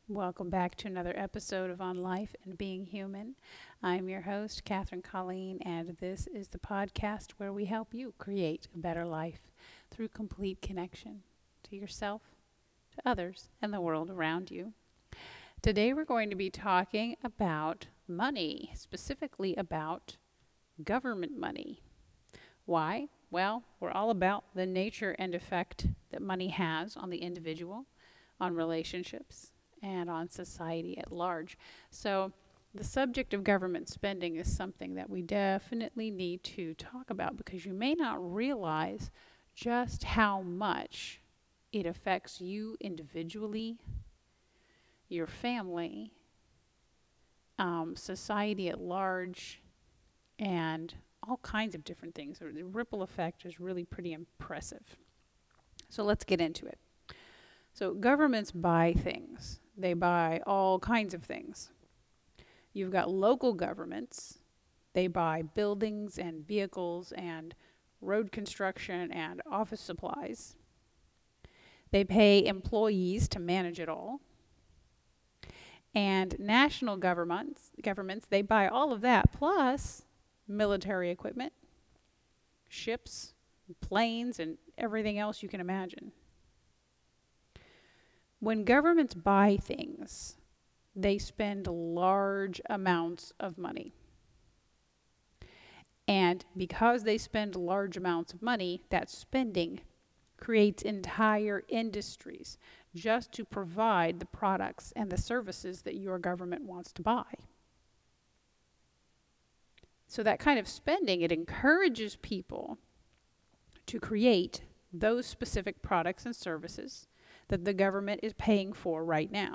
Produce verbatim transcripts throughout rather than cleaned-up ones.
Welcome back to another episode of On Life and Being Human. I'm your host, Catherine Colleen, and this is the podcast where we help you create a better life through complete connection to yourself, to others, and the world around you. Today we're going to be talking about money, specifically about government money. Why? Well, we're all about the nature and effect that money has on the individual, on relationships, and on society at large. So the subject of government spending is something that we definitely need to talk about because you may not realize just how much it affects you individually, your family, um, society at large, and all kinds of different things. The ripple effect is really pretty impressive. So let's get into it. So governments buy things. They buy all kinds of things. You've got local governments. They buy buildings and vehicles and road construction and office supplies. They pay employees to manage it all. And national governments, governments, they buy all of that, plus military equipment, ships, planes, and everything else you can imagine. When governments buy things, they spend large amounts of money. And because they spend large amounts of money, that spending creates entire industries just to provide the products and the services that your government wants to buy. So that kind of spending, it encourages people to create those specific products and services that the government is paying for right now.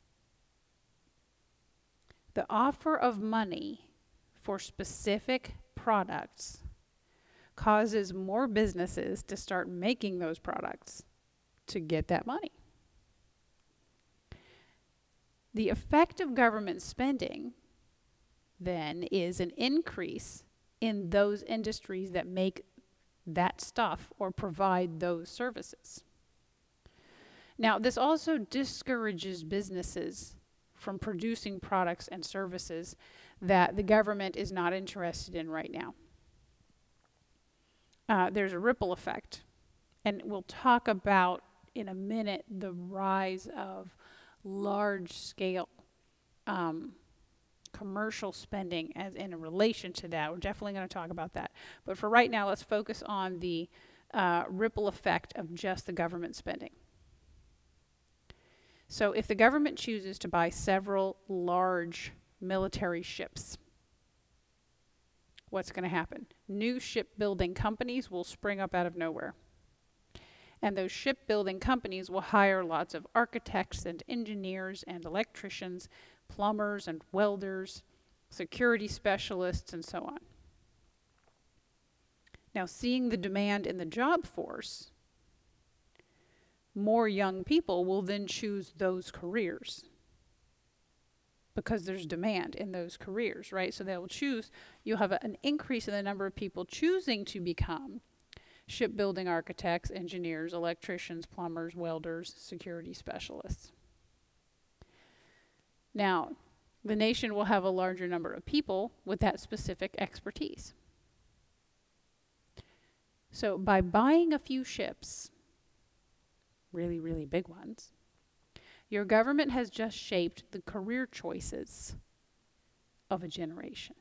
The offer of money for specific products causes more businesses to start making those products to get that money. The effect of government spending then is an increase in those industries that make that stuff or provide those services. Now, this also discourages businesses from producing products and services that the government is not interested in right now. Uh, there's a ripple effect, and we'll talk about in a minute the rise of large-scale um, commercial spending as in relation to that. We're definitely going to talk about that. But for right now, let's focus on the uh, ripple effect of just the government spending. So if the government chooses to buy several large military ships, what's going to happen? New shipbuilding companies will spring up out of nowhere. And those shipbuilding companies will hire lots of architects and engineers and electricians, plumbers and welders, security specialists, and so on. Now, seeing the demand in the job force, more young people will then choose those careers because there's demand in those careers, right? So they'll choose, you'll have a, an increase in the number of people choosing to become shipbuilding architects, engineers, electricians, plumbers, welders, security specialists. Now, the nation will have a larger number of people with that specific expertise. So by buying a few ships, really, really big ones, your government has just shaped the career choices of a generation.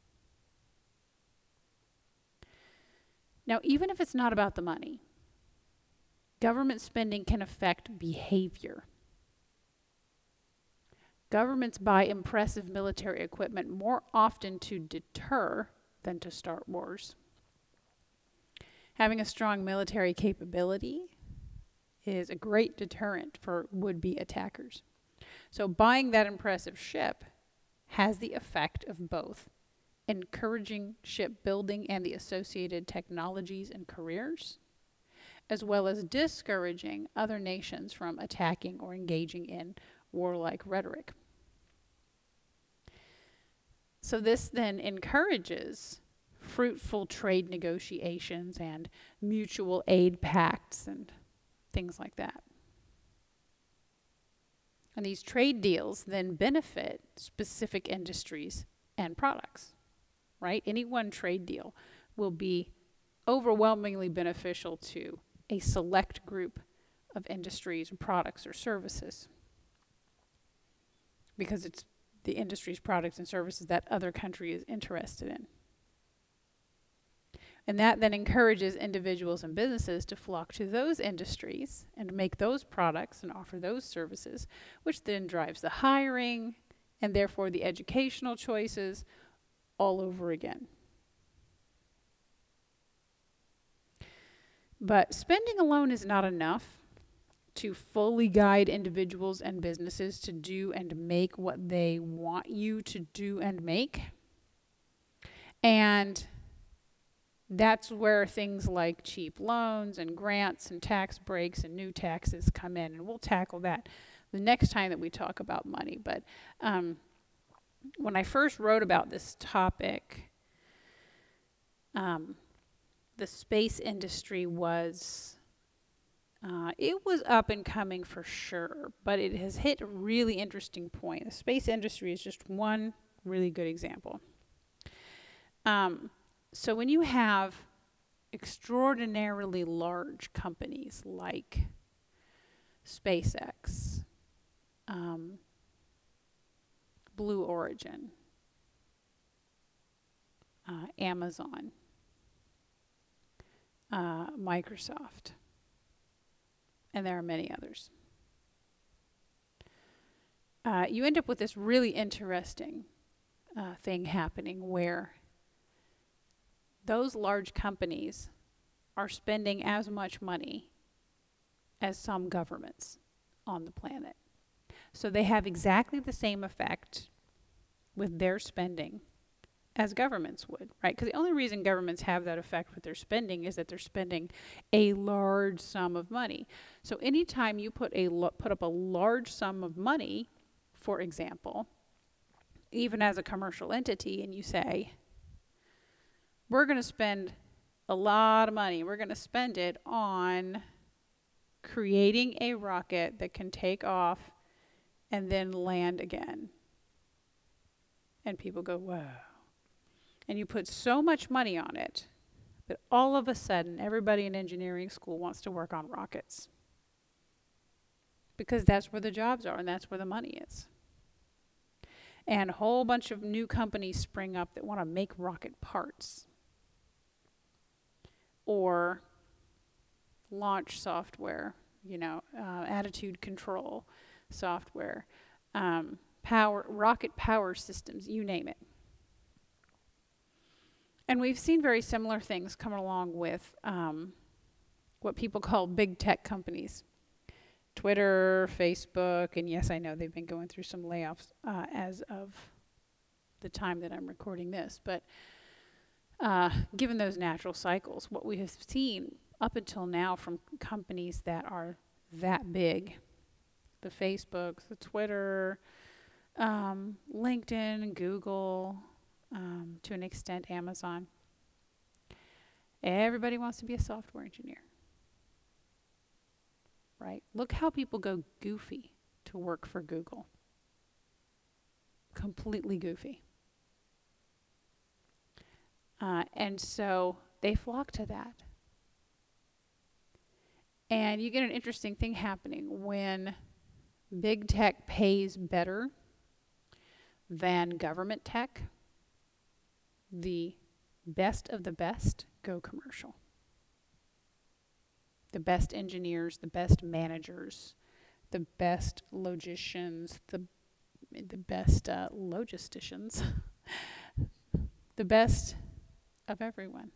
Now, even if it's not about the money, government spending can affect behavior. Governments buy impressive military equipment more often to deter than to start wars. Having a strong military capability is a great deterrent for would-be attackers. So buying that impressive ship has the effect of both encouraging shipbuilding and the associated technologies and careers, as well as discouraging other nations from attacking or engaging in warlike rhetoric. So this then encourages fruitful trade negotiations and mutual aid pacts and things like that. And these trade deals then benefit specific industries and products, right? Any one trade deal will be overwhelmingly beneficial to a select group of industries, or products, or services, because it's the industries, products, and services that other country is interested in. And that then encourages individuals and businesses to flock to those industries and make those products and offer those services, which then drives the hiring and therefore the educational choices all over again. But spending alone is not enough to fully guide individuals and businesses to do and make what they want you to do and make. And that's where things like cheap loans and grants and tax breaks and new taxes come in. And we'll tackle that the next time that we talk about money. But um, when I first wrote about this topic, um, the space industry was, uh, it was up and coming for sure, but it has hit a really interesting point. The space industry is just one really good example. Um, So when you have extraordinarily large companies like SpaceX, um, Blue Origin, uh, Amazon, uh, Microsoft, and there are many others, uh, you end up with this really interesting uh, thing happening where those large companies are spending as much money as some governments on the planet. So they have exactly the same effect with their spending as governments would, right? Because the only reason governments have that effect with their spending is that they're spending a large sum of money. So anytime you put a lo- put up a large sum of money, for example, even as a commercial entity, and you say, we're going to spend a lot of money. We're going to spend it on creating a rocket that can take off and then land again. And people go, whoa. And you put so much money on it that all of a sudden everybody in engineering school wants to work on rockets. Because that's where the jobs are and that's where the money is. And a whole bunch of new companies spring up that want to make rocket parts or launch software, you know, uh, attitude control software, um, power, rocket power systems, you name it. And we've seen very similar things come along with um, what people call big tech companies. Twitter, Facebook, and yes, I know they've been going through some layoffs uh, as of the time that I'm recording this. But uh, given those natural cycles, what we have seen up until now from companies that are that big, the Facebooks, the Twitter, um, LinkedIn, Google, um, to an extent Amazon, everybody wants to be a software engineer. Right? Look how people go goofy to work for Google. Completely goofy. Uh, and so they flock to that. And you get an interesting thing happening when big tech pays better than government tech. The best of the best go commercial. The best engineers, the best managers, the best logicians, the the best uh, logisticians, the best of everyone.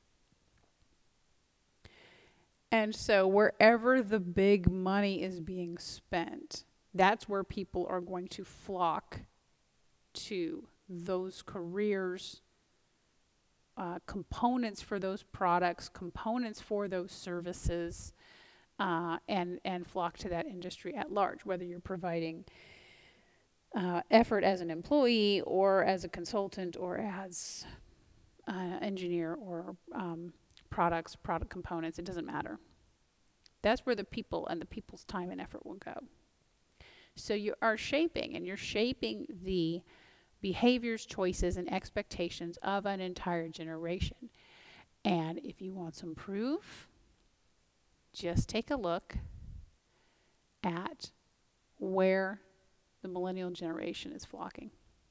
And so wherever the big money is being spent, that's where people are going to flock to those careers, Uh, components for those products, components for those services, uh, and and flock to that industry at large, whether you're providing uh, effort as an employee or as a consultant or as an engineer or um, products, product components, it doesn't matter. That's where the people and the people's time and effort will go. So you are shaping, and you're shaping the behaviors, choices, and expectations of an entire generation. And if you want some proof, just take a look at where the millennial generation is flocking.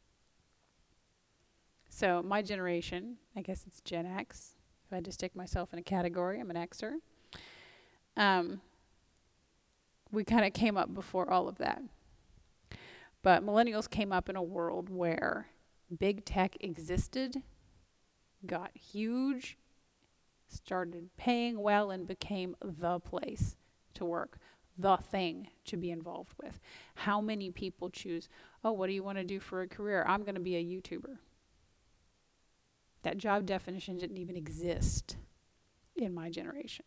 So my generation, I guess it's Gen X. If I had to stick myself in a category, I'm an Xer. Um, we kind of came up before all of that. But millennials came up in a world where big tech existed, got huge, started paying well, and became the place to work, the thing to be involved with. How many people choose, oh, what do you want to do for a career? I'm going to be a YouTuber. That job definition didn't even exist in my generation.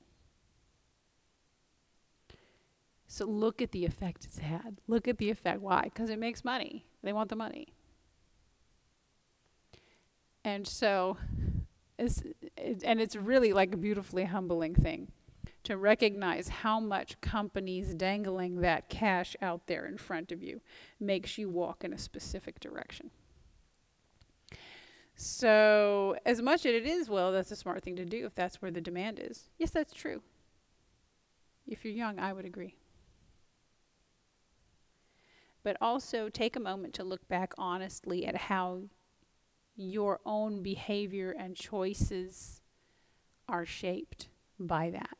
So look at the effect it's had. Look at the effect. Why? Because it makes money. They want the money. And so, it's, it, and it's really like a beautifully humbling thing to recognize how much companies dangling that cash out there in front of you makes you walk in a specific direction. So as much as it is, well, that's a smart thing to do if that's where the demand is. Yes, that's true. If you're young, I would agree. But also take a moment to look back honestly at how your own behavior and choices are shaped by that,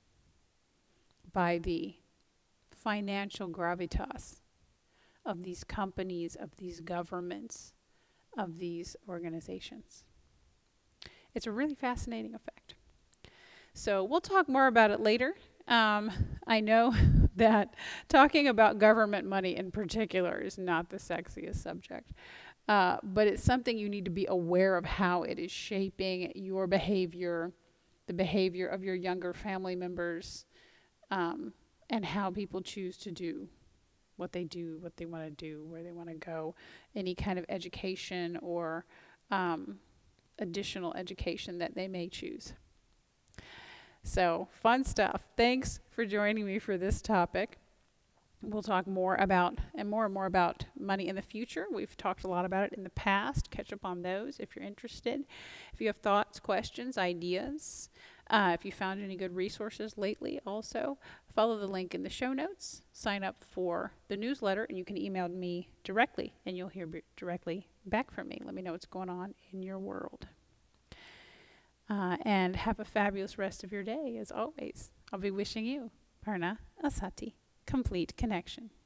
by the financial gravitas of these companies, of these governments, of these organizations. It's a really fascinating effect. So we'll talk more about it later. Um, I know that talking about government money in particular is not the sexiest subject, uh, but it's something you need to be aware of how it is shaping your behavior, the behavior of your younger family members, um, and how people choose to do what they do, what they want to do, where they want to go, any kind of education or um, additional education that they may choose. So, fun stuff. Thanks for joining me for this topic. We'll talk more about, and more and more about money in the future. We've talked a lot about it in the past. Catch up on those if you're interested. If you have thoughts, questions, ideas, uh, if you found any good resources lately, also follow the link in the show notes. Sign up for the newsletter, and you can email me directly, and you'll hear b- directly back from me. Let me know what's going on in your world. Uh, and have a fabulous rest of your day, as always. I'll be wishing you Parna Asati, complete connection.